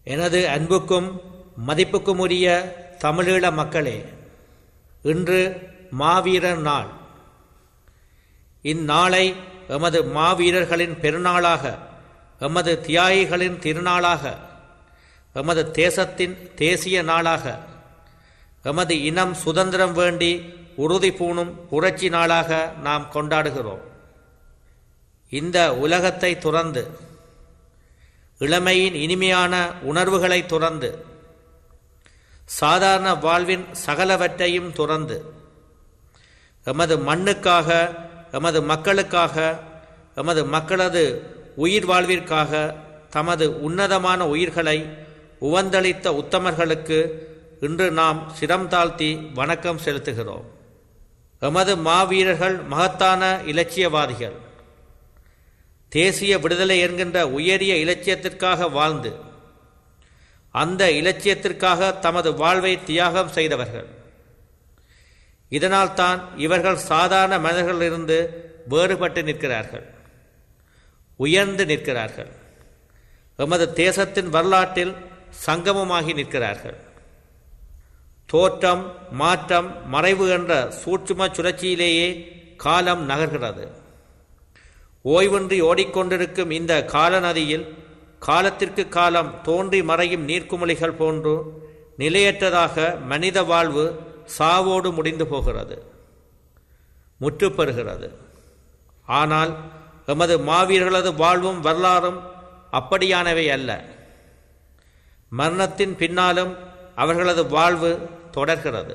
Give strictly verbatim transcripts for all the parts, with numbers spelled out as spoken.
எனது அன்புக்கும் மதிப்புக்கும் உரிய தமிழீழ மக்களே, இன்று மாவீரர் நாள். இந்நாளை எமது மாவீரர்களின் பெருநாளாக, எமது தியாகிகளின் திருநாளாக, எமது தேசத்தின் தேசிய நாளாக, எமது இனம் சுதந்திரம் வேண்டி உறுதி பூணும் புரட்சி நாளாக நாம் கொண்டாடுகிறோம். இந்த உலகத்தை துறந்து, இளமையின் இனிமையான உணர்வுகளை துறந்து, சாதாரண வாழ்வின் சகலவற்றையும் துறந்து, எமது மண்ணுக்காக, எமது மக்களுக்காக, எமது மக்களது உயிர் வாழ்விற்காக தமது உன்னதமான உயிர்களை உவந்தளித்த உத்தமர்களுக்கு இன்று நாம் சிரம் தாழ்த்தி வணக்கம் செலுத்துகிறோம். எமது மாவீரர்கள் மகத்தான இலட்சியவாதிகள். தேசிய விடுதலை என்கின்ற உயரிய இலட்சியத்திற்காக வாழ்ந்து, அந்த இலட்சியத்திற்காக தமது வாழ்வை தியாகம் செய்தவர்கள். இதனால் தான் இவர்கள் சாதாரண மனிதர்களிலிருந்து வேறுபட்டு நிற்கிறார்கள், உயர்ந்து நிற்கிறார்கள். எமது தேசத்தின் வரலாற்றில் சங்கமமாகி நிற்கிறார்கள். தோற்றம், மாற்றம், மறைவு என்ற சூட்சும சுழற்சியிலேயே காலம் நகர்கிறது. ஓய்வின்றி ஓடிக்கொண்டிருக்கும் இந்த கால நதியில் காலத்திற்கு காலம் தோன்றி மறையும் நீர்க்குமிழிகள் போன்று நிலையற்றதாக மனித வாழ்வு சாவோடு முடிந்து போகிறது, முற்றுப்பெறுகிறது. ஆனால் எமது மாவீரர்களது வாழ்வும் வரலாறும் அப்படியானவை அல்ல. மரணத்தின் பின்னாலும் அவர்களது வாழ்வு தொடர்கிறது.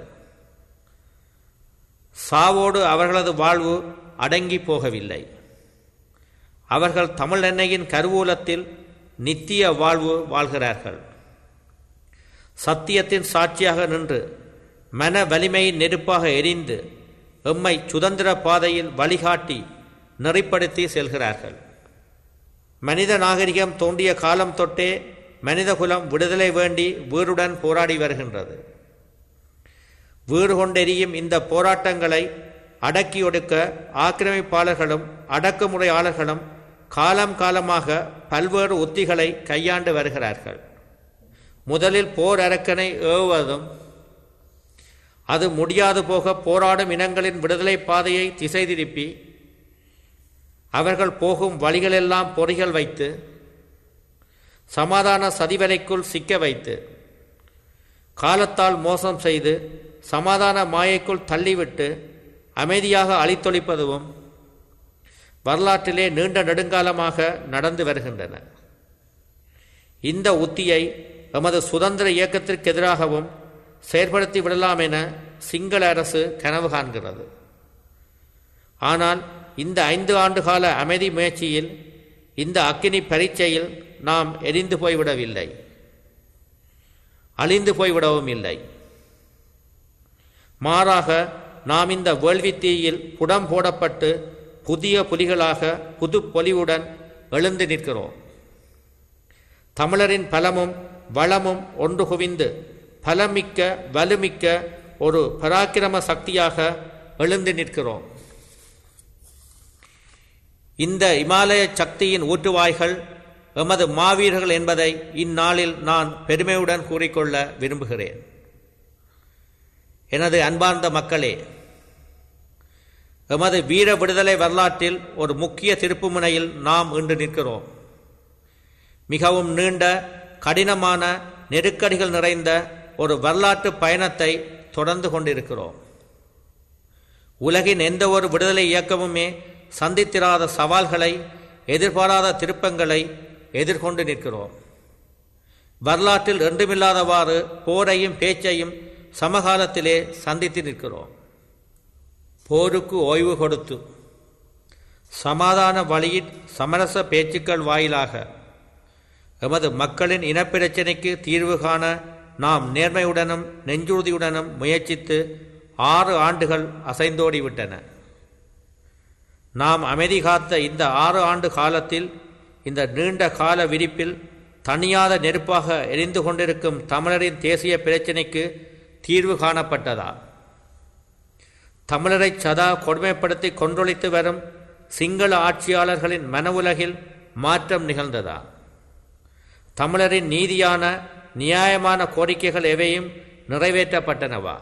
சாவோடு அவர்களது வாழ்வு அடங்கி போகவில்லை. அவர்கள் தமிழ் எண்ணெயின் கருவூலத்தில் நித்திய வாழ்வு வாழ்கிறார்கள். சத்தியத்தின் சாட்சியாக நின்று, மன வலிமையின் நெருப்பாக எரிந்து, எம்மை சுதந்திர பாதையில் வழிகாட்டி நெறிப்படுத்தி செல்கிறார்கள். மனித நாகரிகம் தோன்றிய காலம் தொட்டே மனிதகுலம் விடுதலை வேண்டி வீறுடன் போராடி வருகின்றது. வீறு கொண்டெரியும் இந்த போராட்டங்களை அடக்கி ஒடுக்க ஆக்கிரமிப்பாளர்களும் அடக்குமுறையாளர்களும் காலம் காலமாக பல்வேறு உத்திகளை கையாண்டு வருகிறார்கள். முதலில் போர் அரக்கனை ஏவுவதும், அது முடியாது போக போராடும் இனங்களின் விடுதலை பாதையை திசை திருப்பி, அவர்கள் போகும் வழிகளெல்லாம் பொறிகள் வைத்து, சமாதான சதிவலைக்குள் சிக்க வைத்து, காலத்தால் மோசம் செய்து, சமாதான மாயைக்குள் தள்ளிவிட்டு அமைதியாக அழித்தொழிப்பதும் வரலாற்றிலே நீண்ட நெடுங்காலமாக நடந்து வருகின்றன. இந்த உத்தியை எமது சுதந்திர இயக்கத்திற்கு எதிராகவும் செயற்படுத்தி விடலாம் என சிங்கள அரசு கனவு காண்கிறது. ஆனால் இந்த ஐந்து ஆண்டு கால அமைதி முயற்சியில், இந்த அக்கினி பரீட்சையில் நாம் எரிந்து போய்விடவில்லை, அழிந்து போய்விடவும் இல்லை. மாறாக நாம் இந்த வேள்வி தீயில் புடம் போடப்பட்டு புதிய புலிகளாக புது பொலிவுடன் எழுந்து நிற்கிறோம். தமிழரின் பலமும் வளமும் ஒன்று குவிந்து பலமிக்க வலுமிக்க ஒரு பராக்கிரம சக்தியாக எழுந்து நிற்கிறோம். இந்த இமாலய சக்தியின் ஊற்றுவாய்கள் எமது மாவீரர்கள் என்பதை இந்நாளில் நான் பெருமையுடன் கூறிக்கொள்ள விரும்புகிறேன். எனது அன்பார்ந்த மக்களே, எமது வீர விடுதலை வரலாற்றில் ஒரு முக்கிய திருப்புமுனையில் நாம் இன்று நிற்கிறோம். மிகவும் நீண்ட, கடினமான, நெருக்கடிகள் நிறைந்த ஒரு வரலாற்று பயணத்தை தொடர்ந்து கொண்டிருக்கிறோம். உலகின் எந்த ஒரு விடுதலை இயக்கமுமே சந்தித்திராத சவால்களை, எதிர்பாராத திருப்பங்களை எதிர்கொண்டு நிற்கிறோம். வரலாற்றில் என்றுமில்லாதவாறு போரையும் பேச்சையும் சமகாலத்திலே சந்தித்து நிற்கிறோம். போருக்கு ஓய்வு கொடுத்து, சமாதான வழியில் சமரச பேச்சுக்கள் வாயிலாக எமது மக்களின் இனப்பிரச்சினைக்கு தீர்வு காண நாம் நேர்மையுடனும் நெஞ்சுறுதியுடனும் முயற்சித்து ஆறு ஆண்டுகள் அசைந்தோடிவிட்டன. நாம் அமைதி காத்த இந்த ஆறு ஆண்டு காலத்தில், இந்த நீண்ட கால விரிப்பில் தனியாத நெருப்பாக எரிந்து கொண்டிருக்கும் தமிழரின் தேசிய பிரச்சினைக்கு தீர்வு காணப்பட்டதா? தமிழரை சதா கொடுமைப்படுத்தி கொன்றொழித்து வரும் சிங்கள ஆட்சியாளர்களின் மன உலகில் மாற்றம் நிகழ்ந்ததா? தமிழரின் நீதியான நியாயமான கோரிக்கைகள் எவையும் நிறைவேற்றப்பட்டனவா?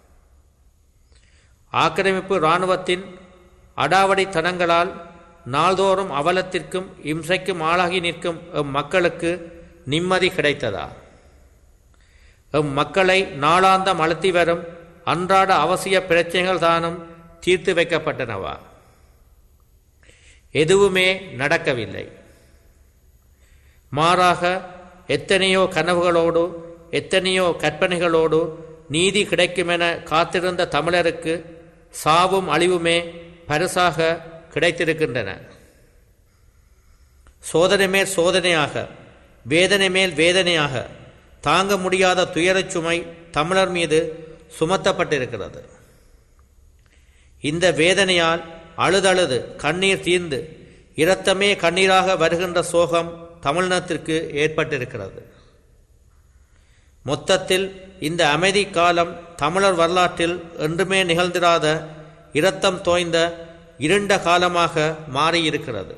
ஆக்கிரமிப்பு இராணுவத்தின் அடாவடித்தனங்களால் நாள்தோறும் அவலத்திற்கும் இம்சைக்கும் ஆளாகி நிற்கும் எம் மக்களுக்கு நிம்மதி கிடைத்ததா? எம் மக்களை நாளாந்தம் அழுத்தி வரும் அன்றாட அவசிய பிரச்சனைகள் தானும் தீர்த்து வைக்கப்பட்டனவா? எதுவுமே நடக்கவில்லை. மாறாக எத்தனையோ கனவுகளோடு எத்தனையோ கற்பனைகளோடு நீதி கிடைக்குமென காத்திருந்த தமிழருக்கு சாவும் அழிவுமே பரிசாக கிடைத்திருக்கின்றன. சோதனை மேல் சோதனையாக, வேதனை மேல் வேதனையாக தாங்க முடியாத துயரச் சுமை தமிழர் மீது சுமத்தப்பட்டிருக்கிறது. இந்த வேதனையால் அழுதழுது கண்ணீர் தீர்ந்து இரத்தமே கண்ணீராக வருகின்ற சோகம் தமிழினத்திற்கு ஏற்பட்டிருக்கிறது. மொத்தத்தில் இந்த அமைதி காலம் தமிழர் வரலாற்றில் என்றுமே நிகழ்ந்திராத இரத்தம் தோய்ந்த இருண்ட காலமாக மாறியிருக்கிறது.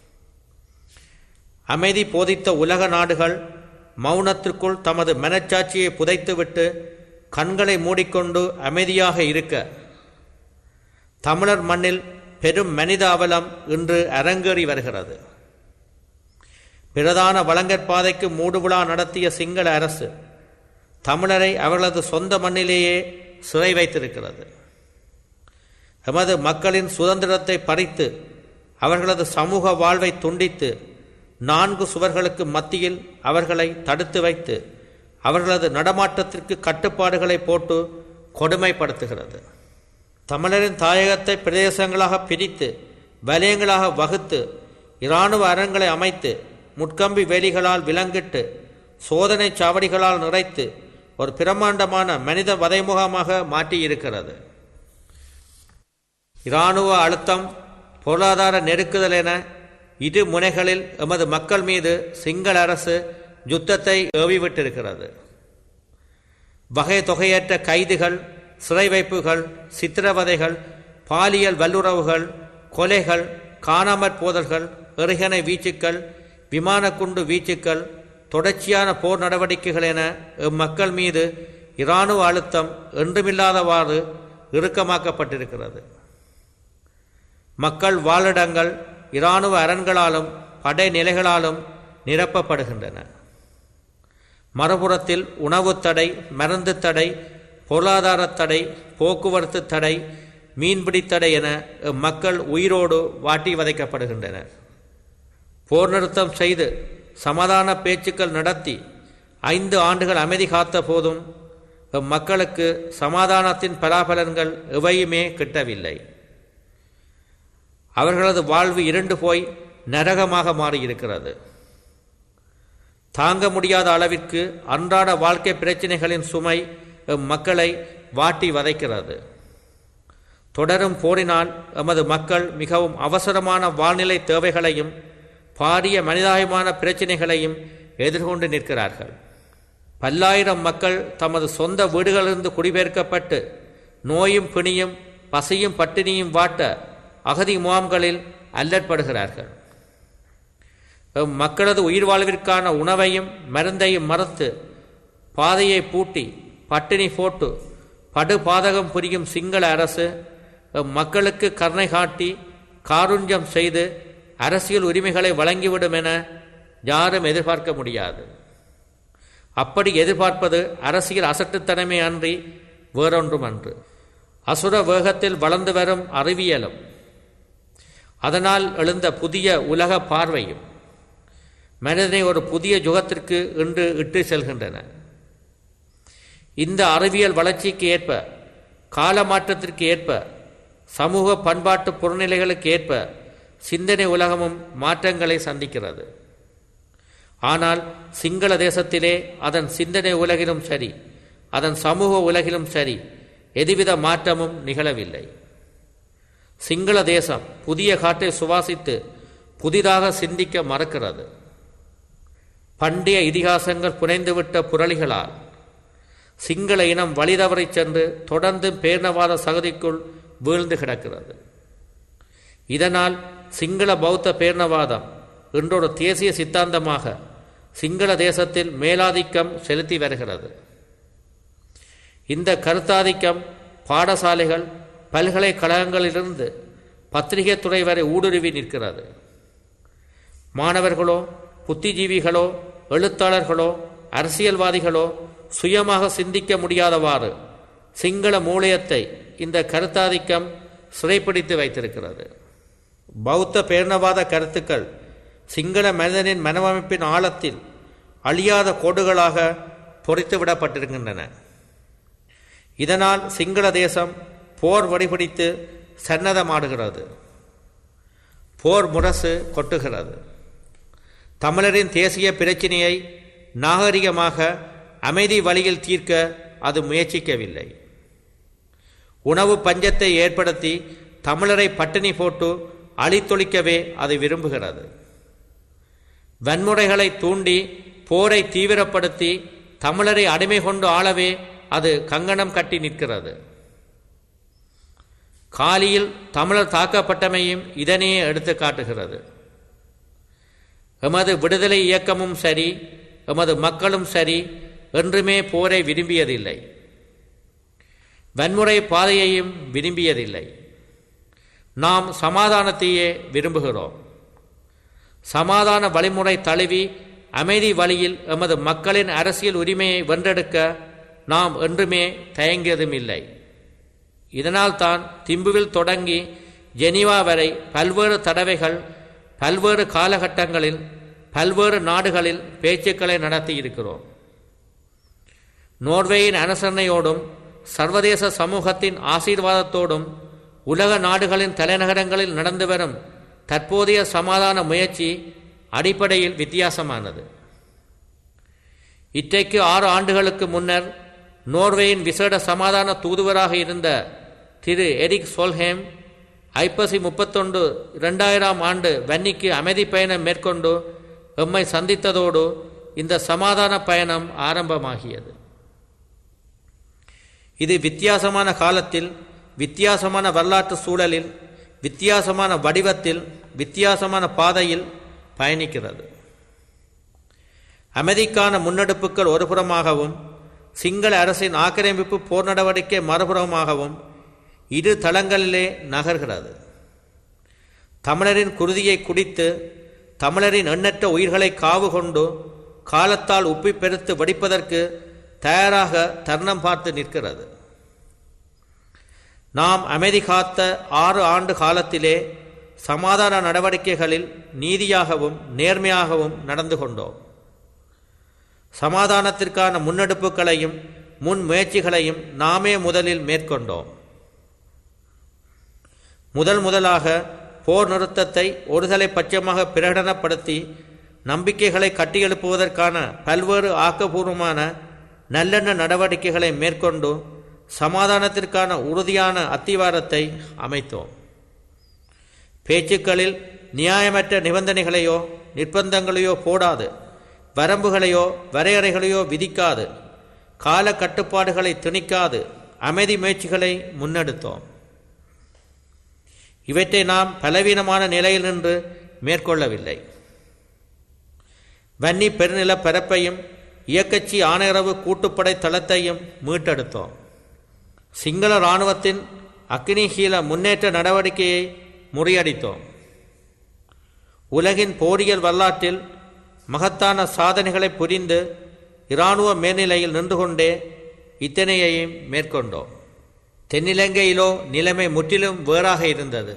அமைதி போதித்த உலக நாடுகள் மௌனத்திற்குள் தமது மனச்சாட்சியை புதைத்துவிட்டு கண்களை மூடிக்கொண்டு அமைதியாக இருக்க, தமிழர் மண்ணில் பெரும் மனித அவலம் இன்று அரங்கேறி வருகிறது. பிரதான வழங்கற்பாதைக்கு மூடுவிழா நடத்திய சிங்கள அரசு தமிழரை அவர்களது சொந்த மண்ணிலேயே சிறை வைத்திருக்கிறது. எமது மக்களின் சுதந்திரத்தை பறித்து அவர்களது சமூக வாழ்வை துண்டித்து நான்கு சுவர்களுக்கு மத்தியில் அவர்களை தடுத்து வைத்து அவர்களது நடமாட்டத்திற்கு கட்டுப்பாடுகளை போட்டு கொடுமைப்படுத்துகிறது. தமிழரின் தாயகத்தை பிரதேசங்களாக பிரித்து வலயங்களாக வகுத்து இராணுவ அரண்களை அமைத்து முட்கம்பி வேலிகளால் விலங்கிட்டு சோதனை சாவடிகளால் நிறைத்து ஒரு பிரமாண்டமான மனித வதைமுகமாக மாற்றியிருக்கிறது. இராணுவ அழுத்தம், பொருளாதார நெருக்குதல் என இரு முனைகளில் எமது மக்கள் மீது சிங்கள அரசு யுத்தத்தை ஏவிவிட்டிருக்கிறது. வகை தொகையற்ற கைதுகள், சிறை வைப்புகள், சித்திரவதைகள், பாலியல் வல்லுறவுகள், கொலைகள், காணாமற் போதல்கள், எறிகணை வீச்சுக்கள், விமானக்குண்டு வீச்சுக்கள், தொடர்ச்சியான போர் நடவடிக்கைகள் என மக்கள் மீது இராணுவ அழுத்தம் என்றுமில்லாதவாறு இறுக்கமாக்கப்பட்டிருக்கிறது. மக்கள் வாழிடங்கள் இராணுவ அரண்களாலும் படை நிலைகளாலும் நிரப்பப்படுகின்றன. மறுபுறத்தில் உணவு தடை, மருந்து தடை, பொருளாதார தடை, போக்குவரத்து தடை, மீன்பிடி தடை என மக்கள் உயிரோடு வாட்டி வதைக்கப்படுகின்றனர். போர் நிறுத்தம் செய்து சமாதான பேச்சுக்கள் நடத்தி ஐந்து ஆண்டுகள் அமைதி காத்த போதும் மக்களுக்கு சமாதானத்தின் பலாபலன்கள் எவையுமே கிட்டவில்லை. அவர்களது வாழ்வு இருண்டு போய் நரகமாக மாறியிருக்கிறது. தாங்க முடியாத அளவிற்கு அன்றாட வாழ்க்கை பிரச்சினைகளின் சுமை மக்களை வாட்டி வதைக்கிறது. தொடரும் போரினால் எமது மக்கள் மிகவும் அவசரமான வாழ்நிலை தேவைகளையும் பாரிய மனிதாயமான பிரச்சினைகளையும் எதிர்கொண்டு நிற்கிறார்கள். பல்லாயிரம் மக்கள் தமது சொந்த வீடுகளிலிருந்து குடிபெயர்க்கப்பட்டு நோயும் பிணியும் பசியும் பட்டினியும் வாட்ட அகதி முகாம்களில் அல்லற்படுகிறார்கள். மக்களது உயிர் வாழ்விற்கான உணவையும் மருந்தையும் மறுத்து பாதையை பூட்டி பட்டினி போட்டு படுபாதகம் புரியும் சிங்கள அரசு மக்களுக்கு கருணை காட்டி காருண்யம் செய்து அரசியல் உரிமைகளை வழங்கிவிடும் என யாரும் எதிர்பார்க்க முடியாது. அப்படி எதிர்பார்ப்பது அரசியல் அசட்டுத்தனமே அன்றி வேறொன்றும் அன்று. அசுர வேகத்தில் வளர்ந்து வரும் அறிவியலும் அதனால் எழுந்த புதிய உலக பார்வையும் மனிதனை ஒரு புதிய யுகத்திற்கு இன்று இட்டு செல்கின்றன. இந்த அறிவியல் வளர்ச்சிக்கு ஏற்ப, கால மாற்றத்திற்கு ஏற்ப, சமூக பண்பாட்டு புறநிலைகளுக்கு ஏற்ப சிந்தனை உலகமும் மாற்றங்களை சந்திக்கிறது. ஆனால் சிங்கள தேசத்திலே அதன் சிந்தனை உலகிலும் சரி, அதன் சமூக உலகிலும் சரி, எதுவித மாற்றமும் நிகழவில்லை. சிங்கள தேசம் புதிய காற்றை சுவாசித்து புதிதாக சிந்திக்க மறுக்கிறது. பண்டைய இதிகாசங்கள் புனைந்துவிட்ட புரளிகளால் சிங்கள இனம் வழிதவறி சென்று தொடர்ந்து பேரினவாத சகதிக்குள் வீழ்ந்து கிடக்கிறது. இதனால் சிங்கள பௌத்த பேரினவாதம் இன்றொரு தேசிய சித்தாந்தமாக சிங்கள தேசத்தில் மேலாதிக்கம் செலுத்தி வருகிறது. இந்த கருத்தாதிக்கம் பாடசாலைகள், பல்கலைக்கழகங்களிலிருந்து பத்திரிகை துறை வரை ஊடுருவி நிற்கிறது. மாணவர்களோ, புத்திஜீவிகளோ, எழுத்தாளர்களோ, அரசியல்வாதிகளோ சுயமாக சிந்திக்க முடியாதவாறு சிங்கள மூளையத்தை இந்த கருத்தாதிக்கம் சிறைப்பிடித்து வைத்திருக்கிறது. பௌத்த பேரினவாத கருத்துக்கள் சிங்கள மனிதனின் மனவமைப்பின் ஆழத்தில் அழியாத கோடுகளாக பொறித்துவிடப்பட்டிருக்கின்றன. இதனால் சிங்கள தேசம் போர் வடிபிடித்து சன்னதமாடுகிறது. போர் முரசு கொட்டுகிறது. தமிழரின் தேசிய பிரச்சினையை நாகரிகமாக அமைதி வழியில் தீர்க்க அது முயற்சிக்கவில்லை. உணவு பஞ்சத்தை ஏற்படுத்தி தமிழரை பட்டினி போட்டு அழித்தொழிக்கவே அது விரும்புகிறது. வன்முறைகளை தூண்டி போரை தீவிரப்படுத்தி தமிழரை அடிமை கொண்டு ஆளவே அது கங்கணம் கட்டி நிற்கிறது. காலியில் தமிழர் தாக்கப்பட்டமையும் இதனையே எடுத்து காட்டுகிறது. எமது விடுதலை இயக்கமும் சரி, எமது மக்களும் சரி என்றுமே போரை விரும்பியதில்லை. வன்முறை பாதையையும் விரும்பியதில்லை. நாம் சமாதானத்தையே விரும்புகிறோம். சமாதான வழிமுறை தழுவி அமைதி வழியில் எமது மக்களின் அரசியல் உரிமையை வென்றெடுக்க நாம் என்றுமே தயங்கியதும் இல்லை. இதனால்தான் திம்புவில் தொடங்கி ஜெனீவா வரை பல்வேறு தடவைகள், பல்வேறு காலகட்டங்களில், பல்வேறு நாடுகளில் பேச்சுக்களை நடத்தி இருக்கிறோம். நோர்வேயின் அனுசரணையோடும் சர்வதேச சமூகத்தின் ஆசீர்வாதத்தோடும் உலக நாடுகளின் தலைநகரங்களில் நடந்து வரும் தற்போதைய சமாதான முயற்சி அடிப்படையில் வித்தியாசமானது. இன்றைக்கு ஆறு ஆண்டுகளுக்கு முன்னர் நோர்வேயின் விசேட சமாதான தூதுவராக இருந்த திரு எரிக் சோல்ஹேம் ஐப்பசி முப்பத்தொன்று இரண்டாயிரம் ஆண்டு வன்னிக்கு அமைதி பயணம் மேற்கொண்டு எம்மை சந்தித்ததோடு இந்த சமாதான பயணம் ஆரம்பமாகியது. இது வித்தியாசமான காலத்தில், வித்தியாசமான வரலாற்று சூழலில், வித்தியாசமான வடிவத்தில், வித்தியாசமான பாதையில் பயணிக்கிறது. அமைதிக்கான முன்னெடுப்புகள் ஒருபுறமாகவும், சிங்கள அரசின் ஆக்கிரமிப்பு போர் நடவடிக்கை மறுபுறமாகவும் இரு தளங்களிலே நகர்கிறது. தமிழரின் குருதியை குடித்து, தமிழரின் எண்ணற்ற உயிர்களை காவு கொண்டு காலத்தால் உப்பி பெருத்து வெடிப்பதற்கு தயாராக தருணம் பார்த்து நிற்கிறது. நாம் அமைதி காத்த ஆறு ஆண்டு காலத்திலே சமாதான நடவடிக்கைகளில் நீதியாகவும் நேர்மையாகவும் நடந்து கொண்டோம். சமாதானத்திற்கான முன்னெடுப்புகளையும் முன் முயற்சிகளையும் நாமே முதலில் மேற்கொண்டோம். முதல் முதலாக போர் நிறுத்தத்தை ஒருதலை பட்சமாக பிரகடனப்படுத்தி நம்பிக்கைகளை கட்டியெழுப்புவதற்கான பல்வேறு ஆக்கப்பூர்வமான நல்லெண்ண நடவடிக்கைகளை மேற்கொண்டு சமாதானத்திற்கான உறுதியான அத்திவாரத்தை அமைத்தோம். பேச்சுக்களில் நியாயமற்ற நிபந்தனைகளையோ நிர்பந்தங்களையோ போடாது, வரம்புகளையோ வரையறைகளையோ விதிக்காது, கால கட்டுப்பாடுகளை திணிக்காது அமைதி முயற்சிகளை முன்னெடுத்தோம். இவற்றை நாம் பலவீனமான நிலையில் நின்று மேற்கொள்ளவில்லை. வன்னி பெருநில பரப்பையும் இயக்கச்சி ஆணையரவு கூட்டுப்படை தளத்தையும் மீட்டெடுத்தோம். சிங்கள இராணுவத்தின் அக்னிஹீல முன்னேற்ற நடவடிக்கையை முறியடித்தோம். உலகின் போரியல் வரலாற்றில் மகத்தான சாதனைகளை புரிந்து இராணுவ மேல்நிலையில் நின்று கொண்டே இத்தனையையும் மேற்கொண்டோம். தென்னிலங்கையிலோ நிலைமை முற்றிலும் வேறாக இருந்தது.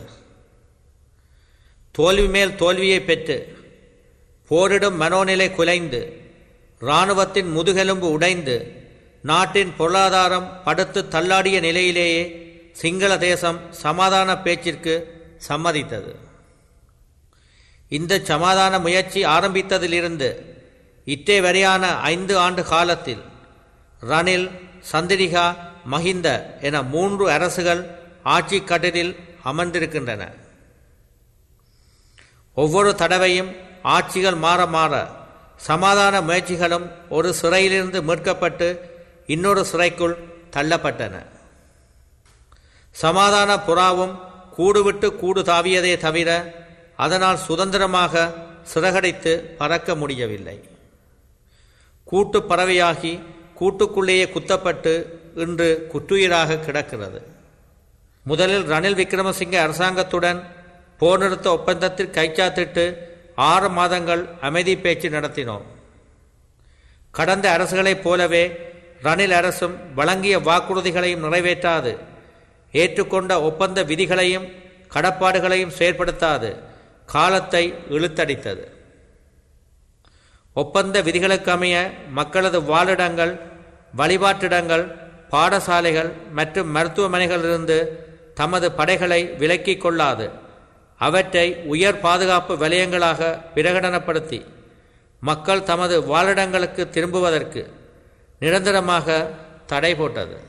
தோல்வி மேல் தோல்வியை பெற்று போரிடும் மனோநிலை குலைந்து இராணுவத்தின் முதுகெலும்பு உடைந்து நாட்டின் பொருளாதாரம் படுத்து தள்ளாடிய நிலையிலேயே சிங்கள தேசம் சமாதான பேச்சிற்கு சம்மதித்தது. இந்த சமாதான முயற்சி ஆரம்பித்ததிலிருந்து இட்டே வரையான ஐந்து ஆண்டு காலத்தில் ரணில், சந்திரிகா, மஹிந்த என மூன்று அரசுகள் ஆட்சி கட்டிலில் அமர்ந்திருக்கின்றன. ஒவ்வொரு தடவையும் ஆட்சிகள் மாற மாற சமாதான முயற்சிகளும் ஒரு சிறையிலிருந்து மீட்கப்பட்டு இன்னொரு சிறைக்குள் தள்ளப்பட்டன. சமாதான புறாவும் கூடுவிட்டு கூடு தாவியதே தவிர அதனால் சுதந்திரமாக சிறகடித்து பறக்க முடியவில்லை. கூட்டு பறவையாகி கூட்டுக்குள்ளேயே குத்தப்பட்டு இன்று குற்றுயிராக கிடக்கிறது. முதலில் ரணில் விக்ரமசிங்க அரசாங்கத்துடன் போர் நிறுத்த ஒப்பந்தத்தில் கைச்சாத்திட்டு ஆறு மாதங்கள் அமைதி பேச்சு நடத்தினோம். கடந்த அரசுகளைப் போலவே ரணில் அரசும் வழங்கிய வாக்குறுதிகளையும் நிறைவேற்றாது, ஏற்றுக்கொண்ட ஒப்பந்த விதிகளையும் கடப்பாடுகளையும் செயற்படுத்தாது காலத்தை இழுத்தடித்தது. ஒப்பந்த விதிகளுக்கு அமைய மக்களது வாழிடங்கள், வழிபாட்டிடங்கள், பாடசாலைகள் மற்றும் மருத்துவமனைகளிலிருந்து தமது படைகளை விலக்கிக் கொள்ளாது அவற்றை உயர் பாதுகாப்பு வலயங்களாக பிரகடனப்படுத்தி மக்கள் தமது வாழிடங்களுக்கு திரும்புவதற்கு நிரந்தரமாக தடை போட்டது.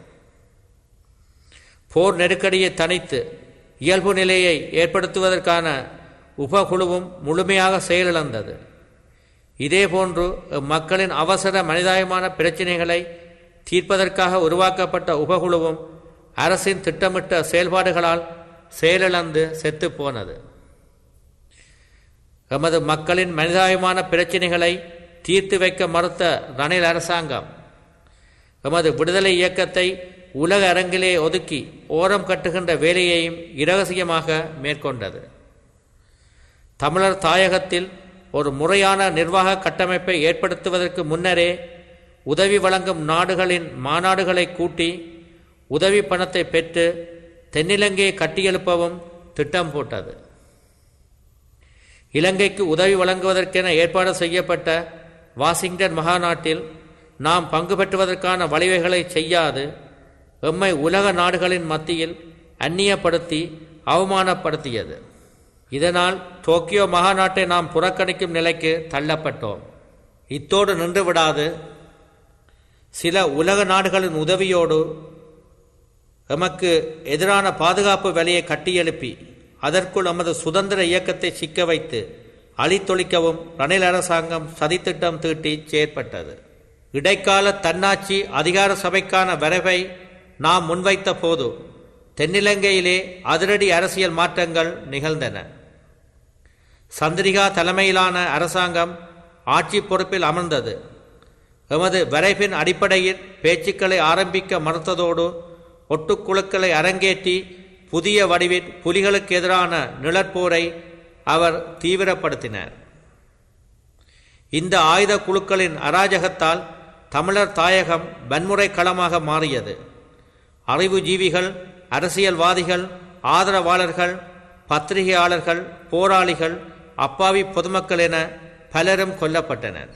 போர் நெருக்கடியை தணித்து இயல்பு நிலையை ஏற்படுத்துவதற்கான உபகுழுவும் முழுமையாக செயலிழந்தது. இதேபோன்று மக்களின் அவசர மனிதாயமான பிரச்சினைகளை தீர்ப்பதற்காக உருவாக்கப்பட்ட உபகுழுவும் அரசின் திட்டமிட்ட செயல்பாடுகளால் செயலிழந்து செத்து போனது. எமது மக்களின் மனிதாயமான பிரச்சினைகளை தீர்த்து வைக்க மறுத்த ரணில் அரசாங்கம் எமது விடுதலை இயக்கத்தை உலக அரங்கிலே ஒதுக்கி ஓரம் கட்டுகின்ற வேலையையும் இரகசியமாக மேற்கொண்டது. தமிழர் தாயகத்தில் ஒரு முறையான நிர்வாக கட்டமைப்பை ஏற்படுத்துவதற்கு முன்னரே உதவி வழங்கும் நாடுகளின் மாநாடுகளை கூட்டி உதவி பணத்தை பெற்று தென்னிலங்கையை கட்டியெழுப்பவும் திட்டம் போட்டது. இலங்கைக்கு உதவி வழங்குவதற்கென ஏற்பாடு செய்யப்பட்ட வாஷிங்டன் மகாநாட்டில் நாம் பங்கு பெற்றுவதற்கான வழிவகைகளை செய்யாது எம்மை உலக நாடுகளின் மத்தியில் அந்நியப்படுத்தி அவமானப்படுத்தியது. இதனால் டோக்கியோ மகாநாட்டை நாம் புறக்கணிக்கும் நிலைக்கு தள்ளப்பட்டோம். இத்தோடு நின்று விடாது சில உலக நாடுகளின் உதவியோடு எமக்கு எதிரான பாதுகாப்பு வேலையை கட்டியெழுப்பி அதற்குள் நமது சுதந்திர இயக்கத்தை சிக்க வைத்து அழித்தொழிக்கவும் ரணில் அரசாங்கம் சதித்திட்டம் தீட்டி செயற்பட்டது. இடைக்கால தன்னாட்சி அதிகார சபைக்கான வரைவை நாம் முன்வைத்த போது தென்னிலங்கையிலே அதிரடி அரசியல் மாற்றங்கள் நிகழ்ந்தன. சந்திரிகா தலைமையிலான அரசாங்கம் ஆட்சி பொறுப்பில் அமர்ந்தது. எமது வரைவின் அடிப்படையில் பேச்சுக்களை ஆரம்பிக்க மறுத்ததோடு ஒட்டுக்குழுக்களை அரங்கேற்றி புதிய வடிவில் புலிகளுக்கு எதிரான நிழற்போரை அவர் தீவிரப்படுத்தினார். இந்த ஆயுத குழுக்களின் அராஜகத்தால் தமிழர் தாயகம் வன்முறை களமாக மாறியது. அறிவுஜீவிகள், அரசியல்வாதிகள், ஆதரவாளர்கள், பத்திரிகையாளர்கள், போராளிகள், அப்பாவி பொதுமக்கள் என பலரும் கொல்லப்பட்டனர்.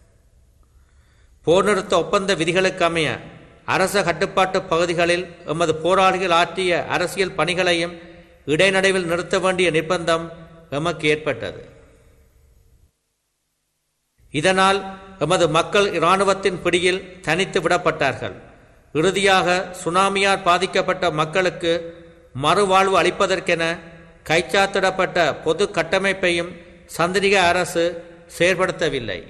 போர் நிறுத்த ஒப்பந்த விதிகளுக்கு அமைய அரச கட்டுப்பாட்டு பகுதிகளில் எமது போராளிகள் ஆற்றிய அரசியல் பணிகளையும் இடைநடுவில் நிறுத்த வேண்டிய நிர்பந்தம் எமக்கு ஏற்பட்டது. இதனால் எமது மக்கள் இராணுவத்தின் பிடியில் தனித்து விடப்பட்டார்கள். இறுதியாக சுனாமியால் பாதிக்கப்பட்ட மக்களுக்கு மறுவாழ்வு அளிப்பதற்கென கைச்சாத்திடப்பட்ட பொது கட்டமைப்பையும் சந்திரிக அரசு செயற்படுத்தவில்லை.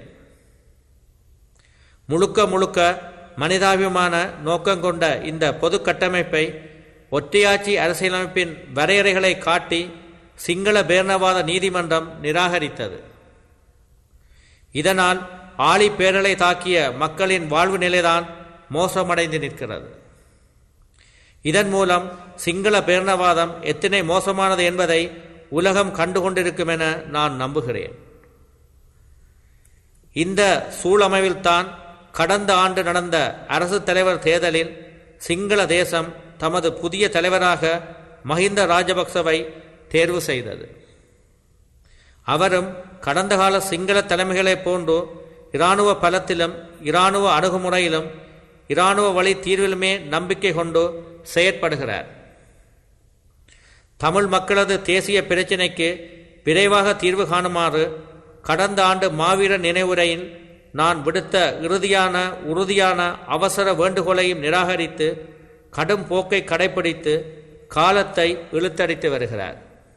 முழுக்க முழுக்க மனிதாபிமான நோக்கம் கொண்ட இந்த பொது கட்டமைப்பை ஒற்றையாட்சி அரசியலமைப்பின் வரையறைகளை காட்டி சிங்கள பேரணவாத நீதிமன்றம் நிராகரித்தது. இதனால் ஆழி பேரலை தாக்கிய மக்களின் வாழ்வு நிலைதான் மோசமடைந்து நிற்கிறது. இதன் மூலம் சிங்கள பேரணவாதம் எத்தனை மோசமானது என்பதை உலகம் கண்டுகொண்டிருக்கும் என நான் நம்புகிறேன். இந்த சூழமைவில்தான் கடந்த ஆண்டு நடந்த அரசு தலைவர் தேர்தலில் சிங்கள தேசம் தமது புதிய தலைவராக மஹிந்த ராஜபக்சவை தேர்வு செய்தது. அவரும் கடந்த கால சிங்கள தலைமைகளைப் போன்று இராணுவ பலத்திலும் இராணுவ அணுகுமுறையிலும் இராணுவ வழி தீர்விலுமே நம்பிக்கை கொண்டு செயற்படுகிறார். தமிழ் மக்களது தேசிய பிரச்சினைக்கு விரைவாக தீர்வு காணுமாறு கடந்த ஆண்டு மாவீரர் நினைவுரையில் நான் விடுத்த இறுதியான உறுதியான அவசர வேண்டுகோளையும் நிராகரித்து கடும் போக்கை கடைபிடித்து காலத்தை இழுத்தடித்து வருகிறார்.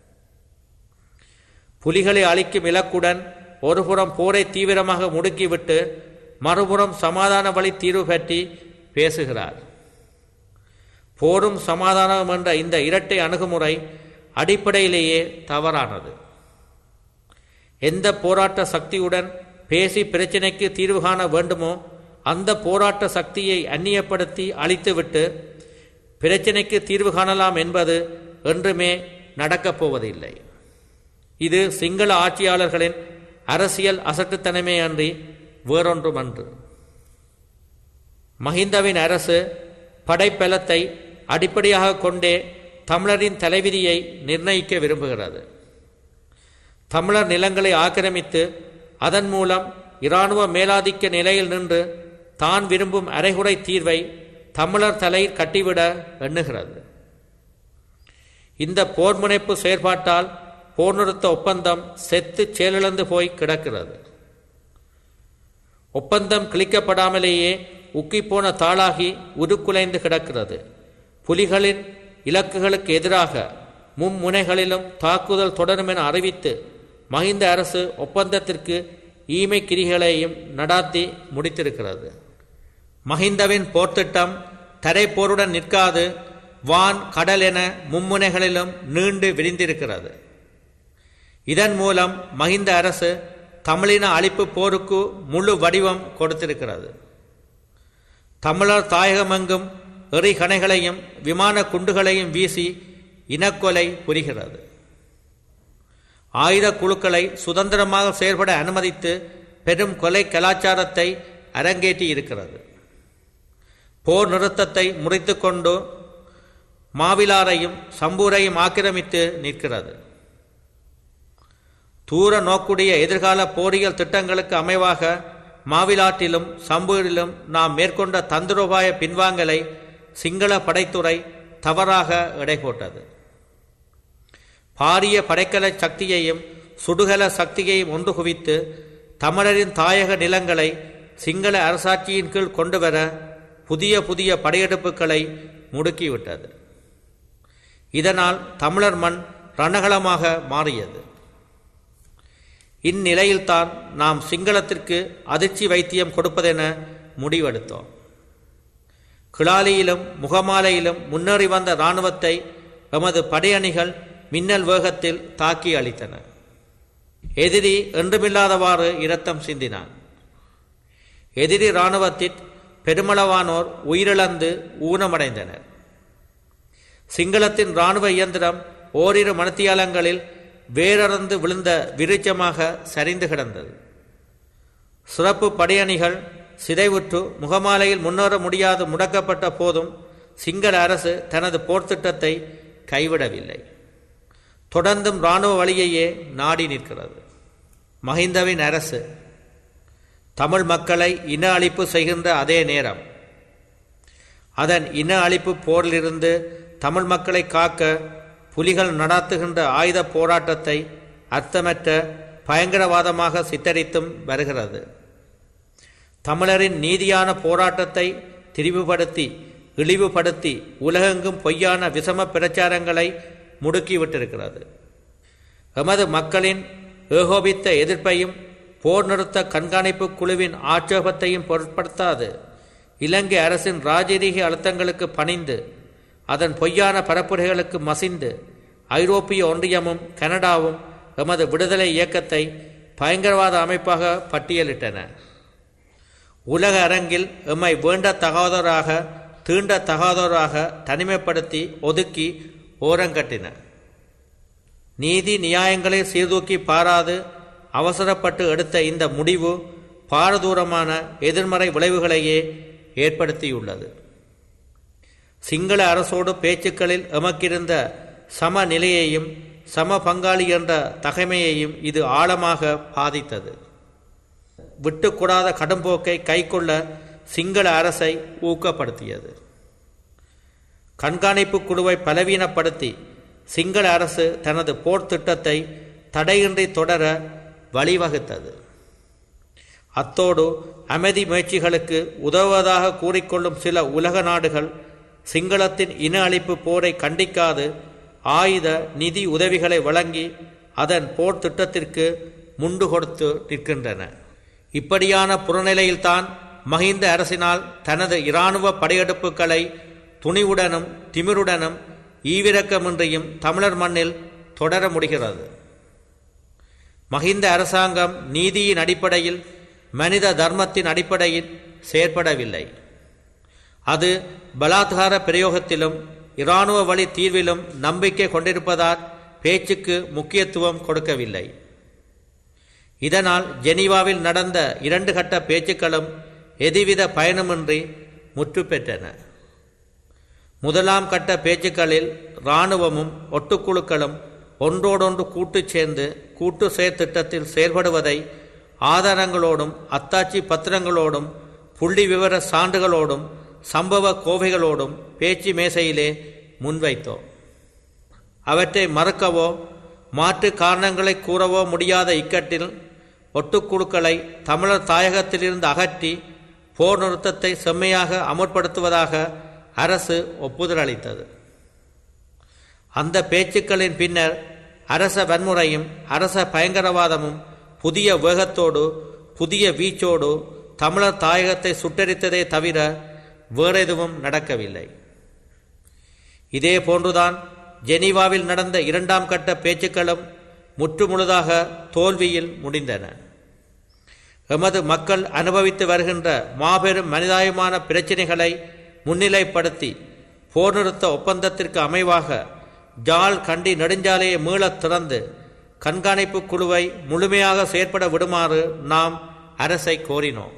புலிகளை அழிக்கும் இலக்குடன் ஒருபுறம் போரை தீவிரமாக முடுக்கிவிட்டு மறுபுறம் சமாதான வழி தீர்வு பற்றி பேசுகிறார். போரும் சமாதானம் என்ற இந்த இரட்டை அணுகுமுறை அடிப்படையிலேயே தவறானது. எந்த போராட்ட சக்தியுடன் பேசி பிரச்சினைக்கு தீர்வு காண வேண்டுமோ அந்த போராட்ட சக்தியை அந்நியப்படுத்தி அழித்துவிட்டு பிரச்சினைக்கு தீர்வு காணலாம் என்பது என்றுமே நடக்கப் போவதில்லை. இது சிங்கள ஆட்சியாளர்களின் அரசியல் அசட்டுத்தனமே அன்றி வேறொன்றுமன்று. மஹிந்தவின் அரசு படைப்பலத்தை அடிப்படையாக கொண்டே தமிழரின் தலைவிதியை நிர்ணயிக்க விரும்புகிறது. தமிழர் நிலங்களை ஆக்கிரமித்து அதன் மூலம் இராணுவ மேலாதிக்க நிலையில் நின்று தான் விரும்பும் அரைகுறை தீர்வை தமிழர் தலையில் கட்டிவிட எண்ணுகிறது. இந்த போர் முனைப்பு செயற்பாட்டால் போர் நிறுத்த ஒப்பந்தம் செத்து செயலிழந்து போய் கிடக்கிறது. ஒப்பந்தம் கிழிக்கப்படாமலேயே உக்கிப்போன தாளாகி உருக்குலைந்து கிடக்கிறது. புலிகளின் இலக்குகளுக்கு எதிராக மும்முனைகளிலும் தாக்குதல் தொடரும் என அறிவித்து மஹிந்த அரசு ஒப்பந்தத்திற்கு ஈமை கிரிகளையும் நடாத்தி முடித்திருக்கிறது. மஹிந்தவின் போர்த்திட்டம் தரைப்போருடன் நிற்காது வான் கடல் என மும்முனைகளிலும் நீண்டு விரிந்திருக்கிறது. இதன் மூலம் மஹிந்த அரசு தமிழின அழிப்பு போருக்கு முழு வடிவம் கொடுத்திருக்கிறது. தமிழர் தாயகமெங்கும் எறிகணைகளையும் விமான குண்டுகளையும் வீசி இனக்கொலை புரிகிறது. ஆயுத குழுக்களை சுதந்திரமாக செயல்பட அனுமதித்து பெரும் கொலை கலாச்சாரத்தை அரங்கேற்றி இருக்கிறது. போர் நிறுத்தத்தை முறித்து கொண்டு மாவிலாரையும் சம்பூரையும் ஆக்கிரமித்து நிற்கிறது. தூர நோக்குடைய எதிர்கால போரியல் திட்டங்களுக்கு அமைவாக மாவிலாட்டிலும் சம்பூரிலும் நாம் மேற்கொண்ட தந்திரோபாய பின்வாங்கலை சிங்கள படைத்துறை தவறாக எடை போட்டது. பாரிய படைக்கல சக்தியையும் சுடுகல சக்தியையும் ஒன்று குவித்து தமிழரின் தாயக நிலங்களை சிங்கள அரசாட்சியின் கீழ் கொண்டு வர புதிய புதிய படையெடுப்புகளை முடுக்கிவிட்டது. இதனால் தமிழர் மண் ரணகளமாக மாறியது. இந்நிலையில்தான் நாம் சிங்களத்திற்கு அதிர்ச்சி வைத்தியம் கொடுப்பதென முடிவெடுத்தோம். கிளாலியிலும் முகமாலையிலும் முன்னேறி வந்த இராணுவத்தை எமது படையணிகள் மின்னல் வேகத்தில் தாக்கி அளித்தன. எதிரி என்றுமில்லாதவாறு இரத்தம் சிந்தினான். எதிரி இராணுவத்தில் பெருமளவானோர் உயிரிழந்து ஊனமடைந்தனர். சிங்களத்தின் இராணுவ இயந்திரம் ஓரிரு மணித்தியாலங்களில் வேரறந்து விழுந்த விருட்சமாக சரிந்து கிடந்தது. சிறப்பு படையணிகள் சிதைவுற்று முகமாலையில் முன்னேற முடியாது முடக்கப்பட்ட போதும் சிங்கள அரசு தனது போர்த்திட்டத்தை கைவிடவில்லை. தொடர்ந்தும் இராணுவ வழியையே நாடி நிற்கிறது. மஹிந்தவின் அரசு தமிழ் மக்களை இன அழிப்பு செய்கின்ற அதே நேரம் அதன் இன அழிப்பு போரிலிருந்து தமிழ் மக்களை காக்க புலிகள் நடாத்துகின்ற ஆயுத போராட்டத்தை அர்த்தமற்ற பயங்கரவாதமாக சித்தரித்தும் வருகிறது. தமிழரின் நீதியான போராட்டத்தை திரிவுபடுத்தி இழிவுபடுத்தி உலகெங்கும் பொய்யான விஷம பிரச்சாரங்களை முடுக்கிவிட்டிருக்கிறது. எமது மக்களின் ஏகோபித்த எதிர்ப்பையும் போர் நிறுத்த கண்காணிப்பு குழுவின் ஆட்சேபத்தையும் பொருட்படுத்தாது இலங்கை அரசின் ராஜரீக அழுத்தங்களுக்கு பணிந்து அதன் பொய்யான பரப்புரைகளுக்கு மசிந்து ஐரோப்பிய ஒன்றியமும் கனடாவும் எமது விடுதலை இயக்கத்தை பயங்கரவாத அமைப்பாக பட்டியலிட்டன. உலக அரங்கில் எம்மை வேண்டத்தகாதோராக தீண்டத்தகாதோராக தனிமைப்படுத்தி ஒதுக்கி ஓரங்கட்டின. நீதி நியாயங்களை சீர்தூக்கி பாராது அவசரப்பட்டு எடுத்த இந்த முடிவு பாரதூரமான எதிர்மறை விளைவுகளையே ஏற்படுத்தியுள்ளது. சிங்கள அரசோடு பேச்சுக்களில் எமக்கிருந்த சமநிலையையும் சம பங்காளி என்ற தகைமையையும் இது ஆழமாக பாதித்தது. விட்டுக்கூடாத கடும்போக்கை கைக்கொள்ள சிங்கள அரசை ஊக்கப்படுத்தியது. கண்காணிப்பு குழுவை பலவீனப்படுத்தி சிங்கள அரசு தனது போர் திட்டத்தை தடையின்றி தொடர வழிவகுத்தது. அத்தோடு அமைதி முயற்சிகளுக்கு உதவுவதாக கூறிக்கொள்ளும் சில உலக நாடுகள் சிங்களத்தின் இன அழிப்பு போரை கண்டிக்காது ஆயுத நிதி உதவிகளை வழங்கி அதன் போர் திட்டத்திற்கு முண்டு கொடுத்து நிற்கின்றன. இப்படியான புறநிலையில்தான் மஹிந்த அரசினால் தனது இராணுவ படையெடுப்புகளை துணிவுடனும் திமிருடனும் ஈவிரக்கமின்றியும் தமிழர் மண்ணில் தொடர முடிகிறது. மஹிந்த அரசாங்கம் நீதியின் அடிப்படையில் மனித தர்மத்தின் அடிப்படையில் செயற்படவில்லை. அது பலாத்கார பிரயோகத்திலும் இராணுவ வழி தீர்விலும் நம்பிக்கை கொண்டிருப்பதால் பேச்சுக்கு முக்கியத்துவம் கொடுக்கவில்லை. இதனால் ஜெனீவாவில் நடந்த இரண்டு கட்ட பேச்சுக்களும் எதுவித பயனுமின்றி முற்று பெற்றன. முதலாம் கட்ட பேச்சுக்களில் இராணுவமும் ஒட்டுக்குழுக்களும் ஒன்றோடொன்று கூட்டு சேர்ந்து கூட்டு செயற்திட்டத்தில் செயல்படுவதை ஆதாரங்களோடும் அத்தாட்சி பத்திரங்களோடும் புள்ளி விவர சான்றுகளோடும் சம்பவ கோவைகளோடும் பேச்சு மேசையிலே முன்வைத்தோம். அவற்றை மறுக்கவோ மாற்று காரணங்களை கூறவோ முடியாத இக்கட்டில் ஒட்டுக்குழுக்களை தமிழர் தாயகத்திலிருந்து அகற்றி போர் நிறுத்தத்தை செம்மையாக அமுற்படுத்துவதாக அரசு ஒப்புதல் அளித்தது. அந்த பேச்சுக்களின் பின்னர் அரச வன்முறையும் அரச பயங்கரவாதமும் புதிய வேகத்தோடு புதிய வீச்சோடு தமிழர் தாயகத்தை சுட்டரித்ததே தவிர வேறெதுவும் நடக்கவில்லை. இதே போன்றுதான் ஜெனீவாவில் நடந்த இரண்டாம் கட்ட பேச்சுக்களும் முற்றுமுழுதாக தோல்வியில் முடிந்தன. எமது மக்கள் அனுபவித்து வருகின்ற மாபெரும் மனிதாயமான பிரச்சினைகளை முன்னிலைப்படுத்தி போர் நிறுத்த ஒப்பந்தத்திற்கு அமைவாக ஜாழ் கண்டி நெடுஞ்சாலையை மீளத் திறந்து கண்காணிப்பு குழுவை முழுமையாக செயற்பட விடுமாறு நாம் அரசை கோரினோம்.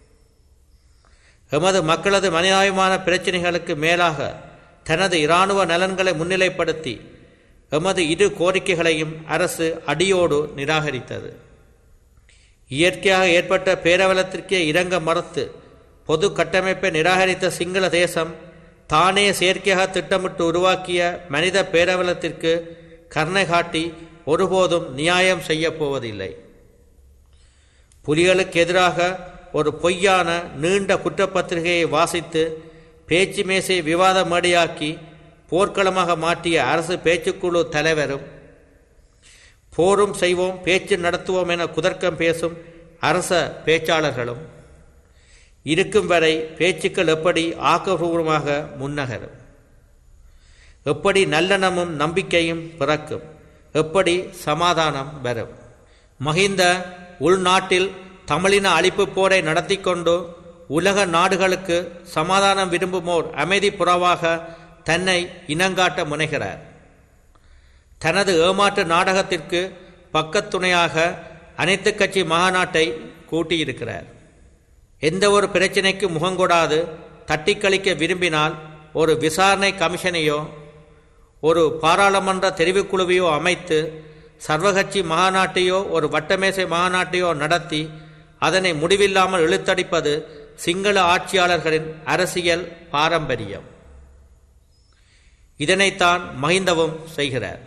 எமது மக்களது மனிதாயமான பிரச்சினைகளுக்கு மேலாக தனது இராணுவ நலன்களை முன்னிலைப்படுத்தி எமது இரு கோரிக்கைகளையும் அரசு அடியோடு நிராகரித்தது. இயற்கையாக ஏற்பட்ட பேரவலத்திற்கே இறங்க மறுத்து பொது கட்டமைப்பை நிராகரித்த சிங்கள தேசம் தானே செயற்கையாக திட்டமிட்டு உருவாக்கிய மனித பேரவலத்திற்கு கருணை காட்டி ஒருபோதும் நியாயம் செய்ய போவதில்லை. புலிகளுக்கு எதிராக ஒரு பொய்யான நீண்ட குற்றப்பத்திரிகையை வாசித்து பேச்சு மேசை விவாத மேடையாக்கி போர்க்களமாக மாற்றிய அரசு பேச்சுக்குழு தலைவரும் போரும் செய்வோம் பேச்சு நடத்துவோம் என குதர்க்கம் பேசும் அரச பேச்சாளர்களும் இருக்கும் வரை பேச்சுக்கள் எப்படி ஆக்கப்பூர்வமாக முன்னகரும், எப்படி நல்லெண்ணமும் நம்பிக்கையும் பிறக்கும், எப்படி சமாதானம் வரும். மஹிந்த உள்நாட்டில் தமிழின அழிப்பு போரை நடத்தி கொண்டு உலக நாடுகளுக்கு சமாதானம் விரும்புமோர் அமைதி புறவாக தன்னை இனங்காட்ட முனைகிறார். தனது ஏமாற்று நாடகத்திற்கு பக்கத்துணையாக அனைத்து கட்சி மகாநாட்டை கூட்டியிருக்கிறார். எந்த ஒரு பிரச்சினைக்கு முகங்கொடாது தட்டிக்கழிக்க விரும்பினால் ஒரு விசாரணை கமிஷனையோ ஒரு பாராளுமன்ற தெரிவுக்குழுவையோ அமைத்து சர்வகட்சி மகாநாட்டையோ ஒரு வட்டமேசை மகாநாட்டையோ நடத்தி அதனை முடிவில்லாமல் இழுத்தடிப்பது சிங்கள ஆட்சியாளர்களின் அரசியல் பாரம்பரியம். இதனைத்தான் மஹிந்தவும் செய்கிறார்.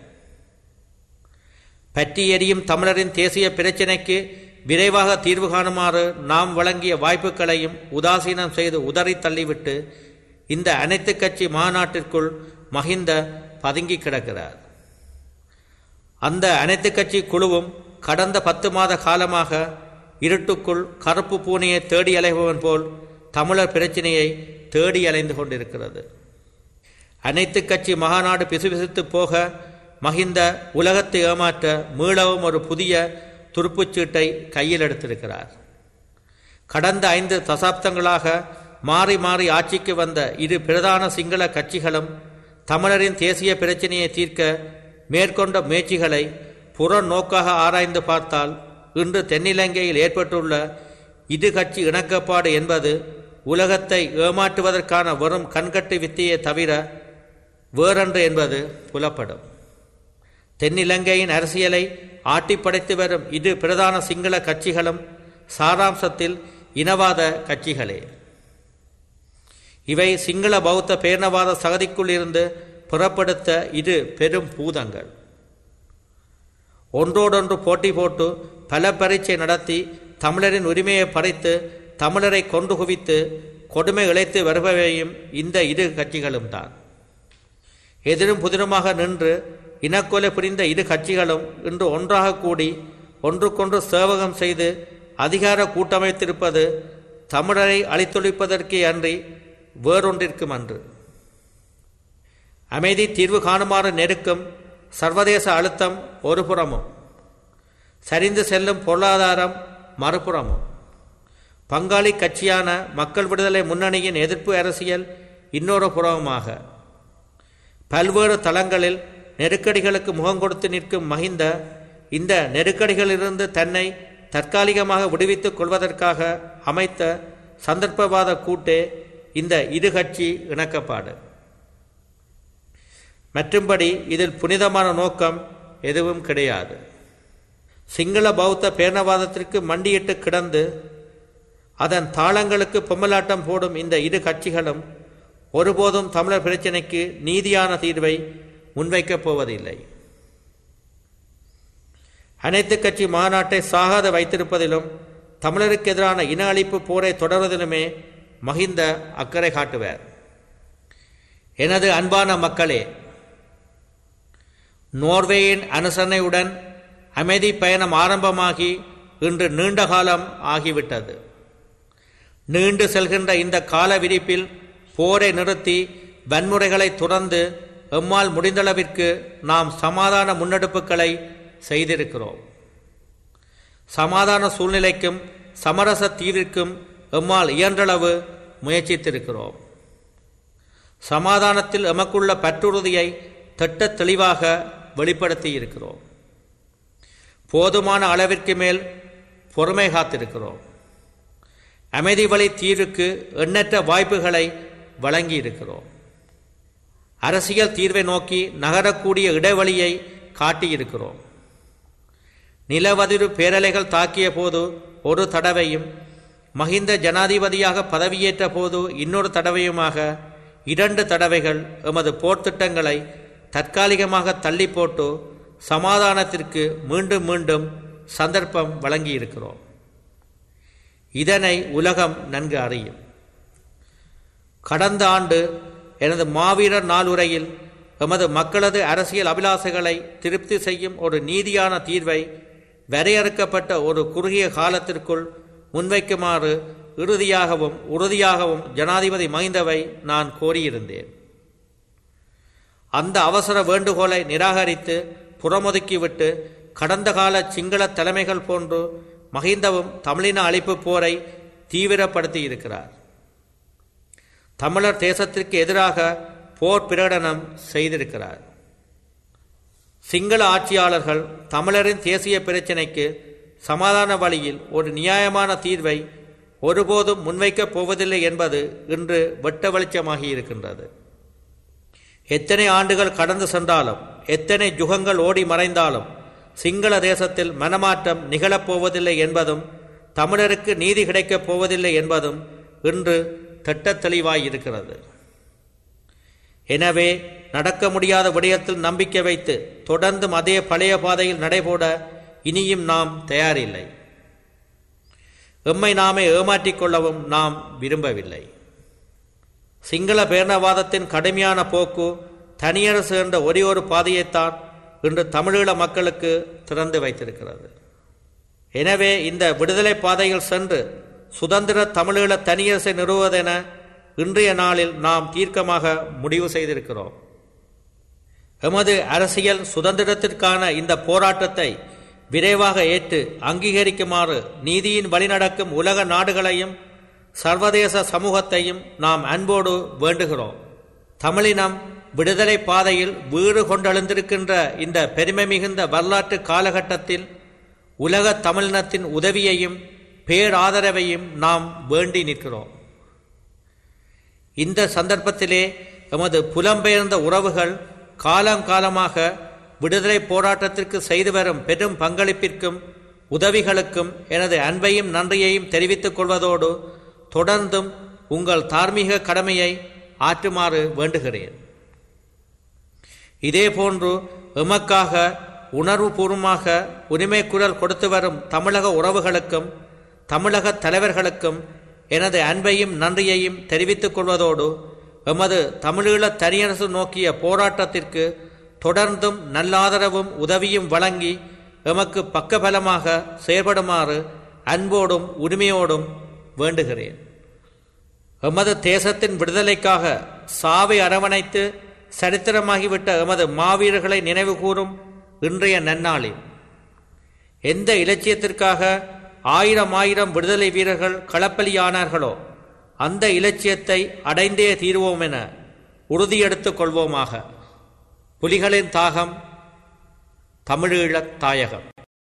பற்றி எரியும் தமிழரின் தேசிய பிரச்சினைக்கு விரைவாக தீர்வு காணுமாறு நாம் வழங்கிய வாய்ப்புகளையும் உதாசீனம் செய்து உதறி தள்ளிவிட்டு இந்த அனைத்து கட்சி மாநாட்டிற்குள் மஹிந்த பதுங்கி கிடக்கிறார். அந்த அனைத்து கட்சி குழுவும் கடந்த பத்து மாத காலமாக இருட்டுக்குள் கருப்பு பூனையை தேடி அலைபவன் போல் தமிழர் பிரச்சினையை தேடி அலைந்து கொண்டிருக்கிறது. அனைத்து கட்சி மகாநாடு பிசுபிசுத்து போக மஹிந்த உலகத்தை ஏமாற்ற மீளவும் ஒரு புதிய துருப்புச்சீட்டை கையில் எடுத்திருக்கிறார். கடந்த ஐந்து தசாப்தங்களாக மாறி மாறி ஆட்சிக்கு வந்த இரு பிரதான சிங்கள கட்சிகளும் தமிழரின் தேசிய பிரச்சினையை தீர்க்க மேற்கொண்ட முயற்சிகளை புறநோக்காக ஆராய்ந்து பார்த்தால் இன்று தென்னிலங்கையில் ஏற்பட்டுள்ள இரு கட்சி இணக்கப்பாடு என்பது உலகத்தை ஏமாற்றுவதற்கான வெறும் கண்கட்டு வித்தையை தவிர வேறொன்று என்பது புலப்படும். தென்னிலங்கையின் அரசியலை ஆட்டிப்படைத்து வரும் இரு பிரதான சிங்கள கட்சிகளும் சாராம்சத்தில் இனவாத கட்சிகளே. இவை சிங்கள பௌத்த பேரினவாத சகதிக்குள் இருந்து புறப்படுத்த இரு பெரும் பூதங்கள். ஒன்றோடொன்று போட்டி போட்டு பல பரீட்சை நடத்தி தமிழரின் உரிமையை பறித்து தமிழரை கொண்டு குவித்து கொடுமை இழைத்து வருபவையும் இந்த இரு கட்சிகளும் தான். எதிரும் புதிருமாக நின்று இனக்கொலை புரிந்த இரு கட்சிகளும் இன்று ஒன்றாக கூடி ஒன்றுக்கொன்று சேவகம் செய்து அதிகார கூட்டமைத்திருப்பது தமிழரை அழித்தொழிப்பதற்கே அன்றி வேறொன்றிற்கும் அன்று. அமைதி தீர்வு காணுமாறு நெருக்கும் சர்வதேச அழுத்தம் ஒரு புறமும், சரிந்து செல்லும் பொருளாதாரம் மறுபுறமும், பங்காளி கட்சியான மக்கள் விடுதலை முன்னணியின் எதிர்ப்பு அரசியல் இன்னொரு புறமாக பல்வேறு தளங்களில் நெருக்கடிகளுக்கு முகம் கொடுத்து நிற்கும் மஹிந்த இந்த நெருக்கடிகளிலிருந்து தன்னை தற்காலிகமாக விடுவித்துக் கொள்வதற்காக அமைத்த சந்தர்ப்பவாத கூட்டே இந்த இரு கட்சி இணக்கப்பாடு. மற்றும்படி இதில் புனிதமான நோக்கம் எதுவும் கிடையாது. சிங்கள பௌத்த பேரணவாதத்திற்கு மண்டியிட்டு கிடந்து அதன் தாளங்களுக்கு பொம்மலாட்டம் போடும் இந்த இரு கட்சிகளும் ஒருபோதும் தமிழர் பிரச்சினைக்கு நீதியான தீர்வை முன்வைக்கப் போவதில்லை. அனைத்து கட்சி மாநாட்டை சாகாத வைத்திருப்பதிலும் தமிழருக்கு எதிரான இன அழிப்பு போரை தொடர்வதிலுமே மஹிந்த அக்கறை காட்டுவார். எனது அன்பான மக்களே, நோர்வேயின் அனுசரணையுடன் அமைதி பயணம் ஆரம்பமாகி இன்று நீண்ட காலம் ஆகிவிட்டது. நீண்டு செல்கின்ற இந்த கால விரிப்பில் போரை நிறுத்தி வன்முறைகளை துறந்து எம்மால் முடிந்தளவிற்கு நாம் சமாதான முன்னெடுப்புகளை செய்திருக்கிறோம். சமாதான சூழ்நிலைக்கும் சமரச தீர்விற்கும் எம்மால் இயன்றளவு முயற்சித்திருக்கிறோம். சமாதானத்தில் எமக்குள்ள பற்றுறுதியை திட்ட தெளிவாக வெளிப்படுத்தி இருக்கிறோம். போதுமான அளவிற்கு மேல் பொறுமை காத்திருக்கிறோம். அமைதி வழி தீர்வுக்கு எண்ணற்ற வாய்ப்புகளை வழங்கி இருக்கிறோம். அரசியல் தீர்வை நோக்கி நகரக்கூடிய இடைவெளியை காட்டியிருக்கிறோம். நிலவதிர்வு பேரலைகள் தாக்கிய போது ஒரு தடவையும், மஹிந்த ஜனாதிபதியாக பதவியேற்ற போது இன்னொரு தடவையுமாக இரண்டு தடவைகள் எமது போர்த்திட்டங்களை தற்காலிகமாக தள்ளி போட்டு சமாதானத்திற்கு மீண்டும் மீண்டும் சந்தர்ப்பம் வழங்கியிருக்கிறோம். இதனை உலகம் நன்கு அறியும். கடந்த ஆண்டு எனது மாவீரர் நாளுரையில் எமது மக்களது அரசியல் அபிலாசைகளை திருப்தி செய்யும் ஒரு நீதியான தீர்வை வரையறுக்கப்பட்ட ஒரு குறுகிய காலத்திற்குள் முன்வைக்குமாறு இறுதியாகவும் உறுதியாகவும் ஜனாதிபதி மஹிந்தவை நான் கோரியிருந்தேன். அந்த அவசர வேண்டுகோளை நிராகரித்து புறமுதுக்கிவிட்டு கடந்த கால சிங்கள தலைமைகள் போன்று மஹிந்தவும் தமிழின அழிப்பு போரை தீவிரப்படுத்தி இருக்கிறார். தமிழர் தேசத்திற்கு எதிராக போர் பிரகடனம் செய்திருக்கிறார். சிங்கள ஆட்சியாளர்கள் தமிழரின் தேசிய பிரச்சினைக்கு சமாதான வழியில் ஒரு நியாயமான தீர்வை ஒருபோதும் முன்வைக்கப் போவதில்லை என்பது இன்று வெட்ட வெளிச்சமாகி இருக்கின்றது. எத்தனை ஆண்டுகள் கடந்து சென்றாலும், எத்தனை யுகங்கள் ஓடி மறைந்தாலும் சிங்கள தேசத்தில் மனமாற்றம் நிகழப்போவதில்லை என்பதும், தமிழருக்கு நீதி கிடைக்கப் போவதில்லை என்பதும் இன்று திட்ட தெளிவாயிருக்கிறது. எனவே நடக்க முடியாத விடயத்தில் நம்பிக்கை வைத்து தொடர்ந்தும் அதே பழைய பாதையில் நடைபோட இனியும் நாம் தயாரில்லை. எம்மை நாமே ஏமாற்றிக் கொள்ளவும் நாம் விரும்பவில்லை. சிங்கள பேரணவாதத்தின் கடுமையான போக்கு தனியரசு என்ற ஒரே ஒரு பாதையைத்தான் இன்று தமிழீழ மக்களுக்கு திறந்து வைத்திருக்கிறது. எனவே இந்த விடுதலை பாதையில் சென்று சுதந்திர தமிழீழ தனியரசை நிறுவுவதென இன்றைய நாளில் நாம் தீர்க்கமாக முடிவு செய்திருக்கிறோம். எமது அரசியல் சுதந்திரத்திற்கான இந்த போராட்டத்தை விரைவாக ஏற்று அங்கீகரிக்குமாறு நீதியின் வழிநடக்கும் உலக நாடுகளையும் சர்வதேச சமூகத்தையும் நாம் அன்போடு வேண்டுகிறோம். தமிழினம் விடுதலை பாதையில் வீறு கொண்டெழுந்திருக்கின்ற இந்த பெருமை மிகுந்த வரலாற்று காலகட்டத்தில் உலக தமிழினத்தின் உதவியையும் பேராதரவையும் நாம் வேண்டி நிற்கிறோம். இந்த சந்தர்ப்பத்திலே எமது புலம்பெயர்ந்த உறவுகள் காலங்காலமாக விடுதலை போராட்டத்திற்கு செய்து வரும் பெரும் பங்களிப்பிற்கும் உதவிகளுக்கும் எனது அன்பையும் நன்றியையும் தெரிவித்துக் கொள்வதோடு தொடர்ந்தும் உங்கள் தார்மீக கடமையை ஆற்றுமாறு வேண்டுகிறேன். இதேபோன்று எமக்காக உணர்வுபூர்வமாக உரிமை குரல் கொடுத்து வரும் தமிழக உறவுகளுக்கும் தமிழக தலைவர்களுக்கும் எனது அன்பையும் நன்றியையும் தெரிவித்துக் கொள்வதோடு எமது தமிழீழ தனியரசு நோக்கிய போராட்டத்திற்கு தொடர்ந்தும் நல்லாதரவும் உதவியும் வழங்கி எமக்கு பக்கபலமாக செயல்படுமாறு அன்போடும் உரிமையோடும் வேண்டுகிறேன். எமது தேசத்தின் விடுதலைக்காக சாவை அரவணைத்து சரித்திரமாகிவிட்ட எமது மாவீரர்களை நினைவு கூறும் இன்றைய நன்னாளில் எந்த இலட்சியத்திற்காக ஆயிரம் ஆயிரம் விடுதலை வீரர்கள் களப்பலியானார்களோ அந்த இலட்சியத்தை அடைந்தே தீர்வோம் என உறுதியெடுத்துக் கொள்வோமாக. புலிகளின் தாகம், தமிழீழத் தாயகம்.